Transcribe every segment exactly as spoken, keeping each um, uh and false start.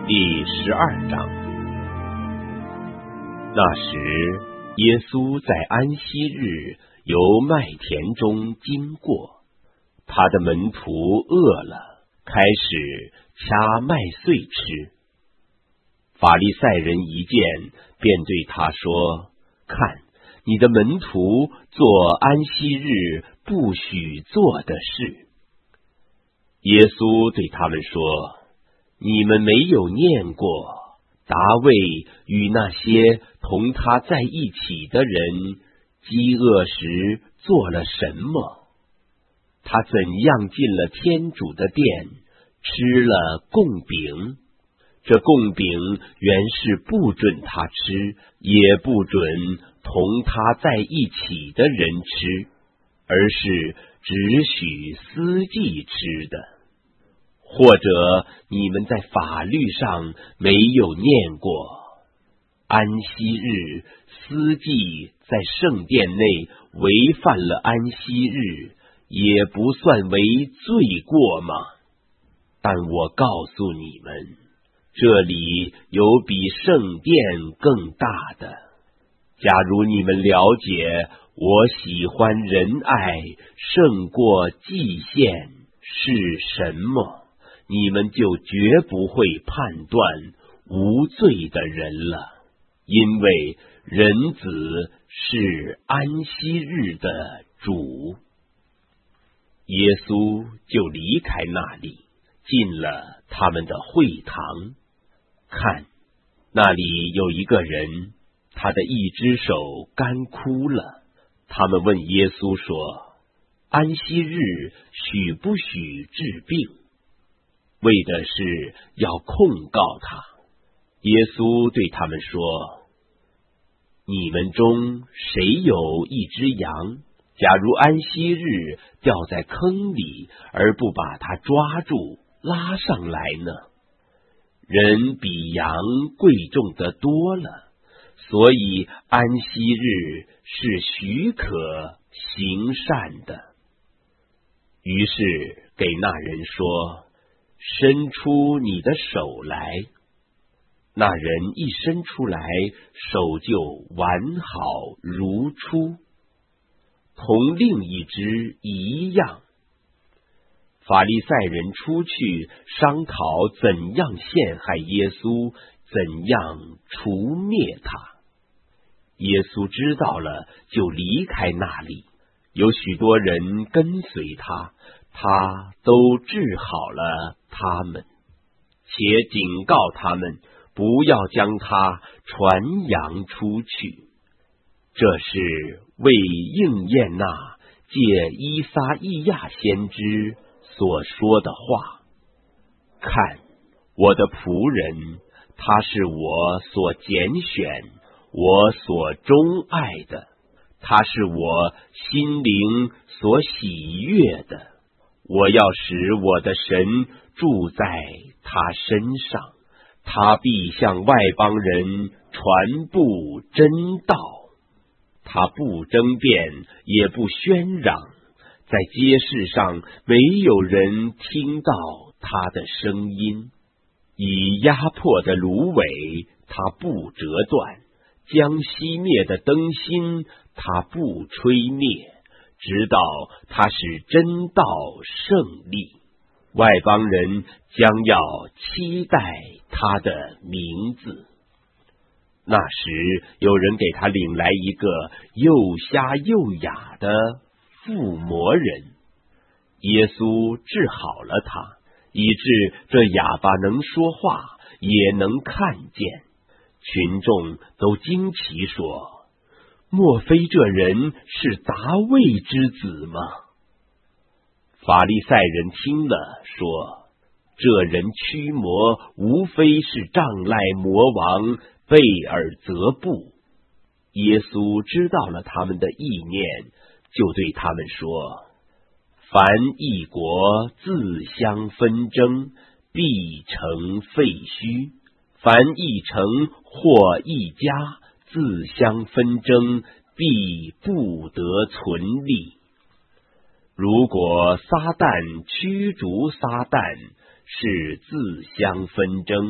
第十二章。那时，耶稣在安息日由麦田中经过，他的门徒饿了，开始掐麦穗吃。法利赛人一见，便对他说：“看，你的门徒做安息日不许做的事。”耶稣对他们说：“你们没有念过大卫与那些同他在一起的人饥饿时做了什么？他怎样进了天主的殿，吃了供饼？这供饼原是不准他吃，也不准同他在一起的人吃，而是只许司祭吃的。或者你们在法律上没有念过，安息日司祭在圣殿内违反了安息日，也不算为罪过吗？但我告诉你们，这里有比圣殿更大的。假如你们了解我喜欢仁爱胜过祭献是什么，你们就绝不会判断无罪的人了，因为人子是安息日的主。耶稣就离开那里，进了他们的会堂。看，那里有一个人，他的一只手干枯了。他们问耶稣说：“安息日许不许治病？”为的是要控告他。耶稣对他们说：“你们中谁有一只羊，假如安息日掉在坑里，而不把它抓住拉上来呢？人比羊贵重得多了，所以安息日是许可行善的。”于是给那人说：“伸出你的手来。”那人一伸出来，手就完好如初，同另一只一样。法利赛人出去商讨怎样陷害耶稣，怎样除灭他。耶稣知道了，就离开那里，有许多人跟随他，他都治好了他们，且警告他们不要将他传扬出去。这是为应验那借依撒意亚先知所说的话：“看，我的仆人，他是我所拣选，我所钟爱的，他是我心灵所喜悦的。我要使我的神住在他身上，他必向外邦人传布真道。他不争辩，也不喧嚷，在街市上没有人听到他的声音。以压迫的芦苇，他不折断；将熄灭的灯芯，他不吹灭，直到他使真道胜利。外邦人将要期待他的名字。”那时有人给他领来一个又瞎又哑的附魔人，耶稣治好了他，以致这哑巴能说话，也能看见。群众都惊奇说：“莫非这人是达味之子吗？”法利赛人听了说：“这人驱魔，无非是仗赖魔王贝尔泽布。”耶稣知道了他们的意念，就对他们说：“凡一国自相纷争，必成废墟；凡一城或一家自相纷争，必不得存立。如果撒旦驱逐撒旦，是自相纷争，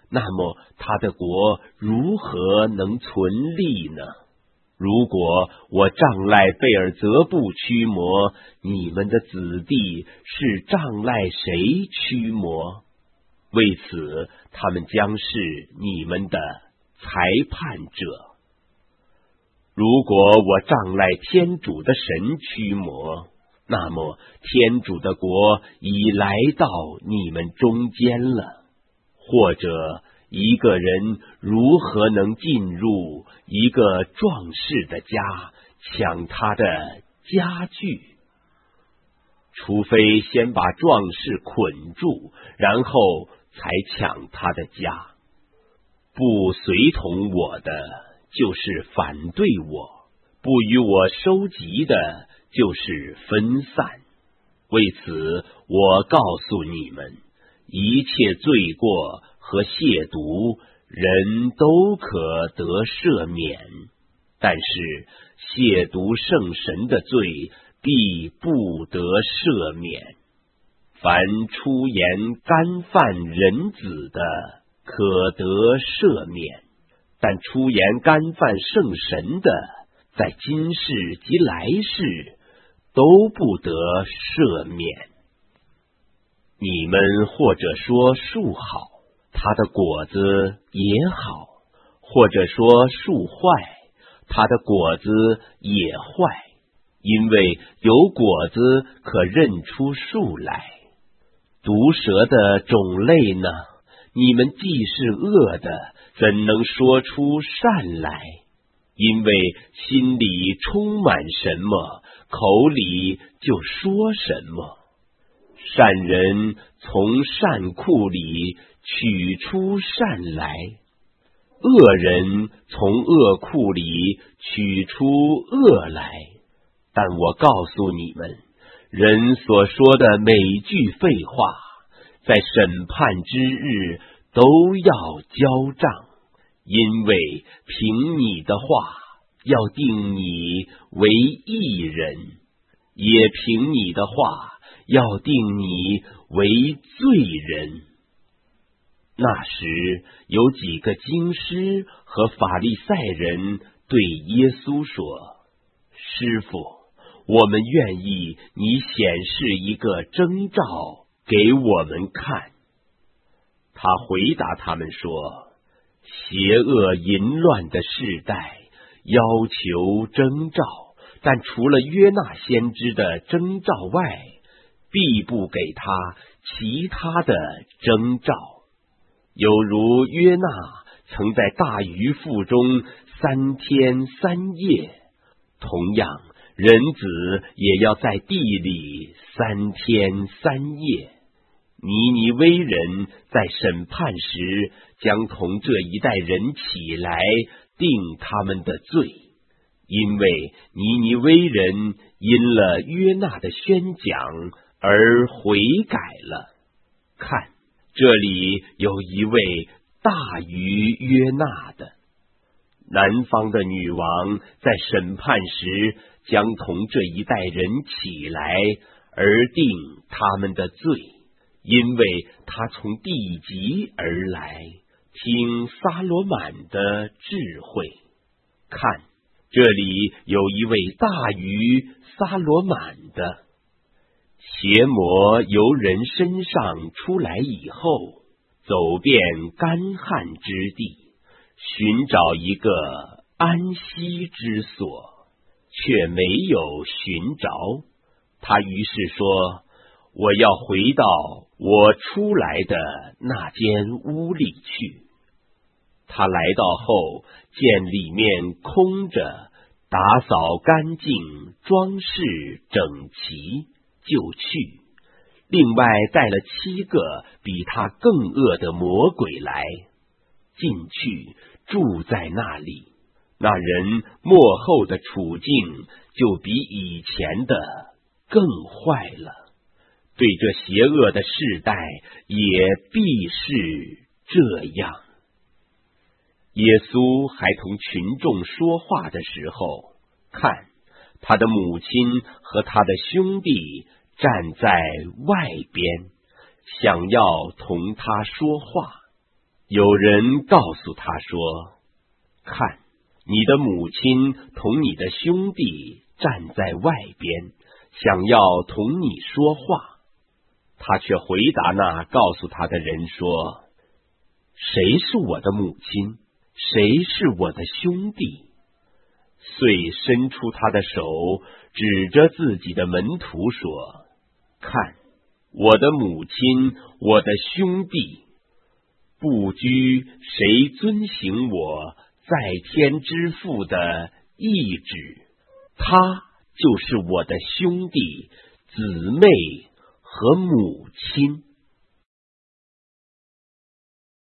那么他的国如何能存立呢？如果我仗赖贝尔泽布驱魔，你们的子弟是仗赖谁驱魔？为此，他们将是你们的裁判者。如果我仗赖天主的神驱魔，那么天主的国已来到你们中间了。或者一个人如何能进入一个壮士的家，抢他的家具？除非先把壮士捆住，然后才抢他的家。不随同我的，就是反对我；不与我收集的，就是分散。为此，我告诉你们，一切罪过和亵渎，人都可得赦免，但是亵渎圣神的罪必不得赦免。凡出言干犯人子的，可得赦免，但出言干犯圣神的，在今世及来世都不得赦免。你们或者说树好，它的果子也好；或者说树坏，它的果子也坏，因为有果子可认出树来。毒蛇的种类呢？你们既是恶的，怎能说出善来？因为心里充满什么，口里就说什么。善人从善库里取出善来，恶人从恶库里取出恶来。但我告诉你们，人所说的每句废话，在审判之日都要交账，因为凭你的话要定你为义人，也凭你的话要定你为罪人。那时有几个经师和法利赛人对耶稣说：师父，我们愿意你显示一个征兆给我们看。他回答他们说：邪恶淫乱的世代要求征兆，但除了约纳先知的征兆外，必不给他其他的征兆。有如约纳曾在大鱼腹中三天三夜，同样人子也要在地里三天三夜。尼尼微人在审判时将同这一代人起来定他们的罪，因为尼尼微人因了约纳的宣讲而悔改了。看，这里有一位大于约纳的。南方的女王在审判时将同这一代人起来而定他们的罪，因为他从地极而来，听撒罗满的智慧。看，这里有一位大于撒罗满的。邪魔由人身上出来以后，走遍干旱之地，寻找一个安息之所，却没有寻着。他于是说：我要回到我出来的那间屋里去。他来到后，见里面空着，打扫干净，装饰整齐，就去。另外带了七个比他更恶的魔鬼来，进去住在那里。那人末后的处境就比以前的更坏了，对这邪恶的世代也必是这样。耶稣还同群众说话的时候，看，他的母亲和他的兄弟站在外边，想要同他说话。 有人告诉他说：看，你的母亲同你的兄弟站在外边，想要同你说话。他却回答那告诉他的人说：谁是我的母亲？谁是我的兄弟？遂伸出他的手，指着自己的门徒说：看，我的母亲，我的兄弟，不拘谁遵行我在天之父的意志，他就是我的兄弟、姊妹和母亲。